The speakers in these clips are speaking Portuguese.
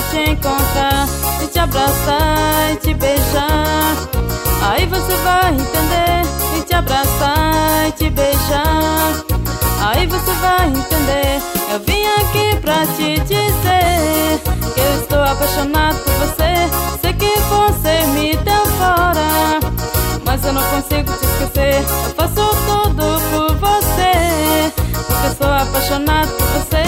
te encontrar e te abraçar e te beijar. Aí você vai entender, e te abraçar e te beijar. Aí você vai entender. Eu vim aqui pra te dizer que eu estou apaixonado por você. Sei que você me deu fora, mas eu não consigo te esquecer. Eu faço tudo por você, porque eu sou apaixonado por você.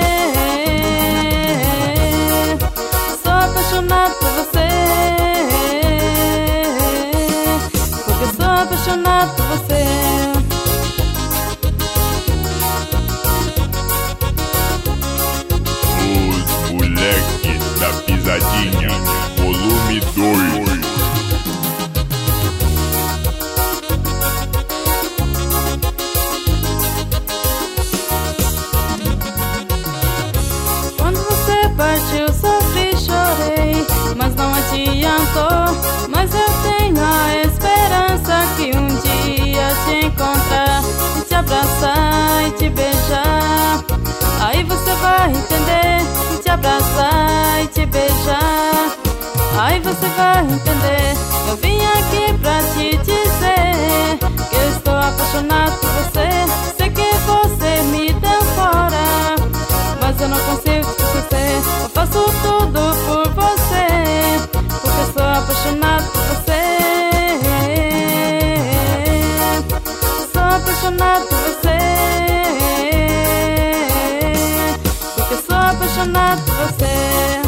Sou apaixonado por você, porque eu sou apaixonado por você. Os moleques da pisadinha, volume 2. Quando você partiu, sofri, chorei, mas não adiantou. Mas eu tenho a esperança que um dia te encontrar e te abraçar e te beijar. Aí você vai entender, e te abraçar e te beijar. Aí você vai entender. Eu vim aqui pra te dizer que eu estou apaixonado por você. Sei que você me deu fora, mas eu não consigo te esquecer. Eu faço tudo por você, porque eu sou apaixonado por você. Sou apaixonado por você, porque eu sou apaixonado por você.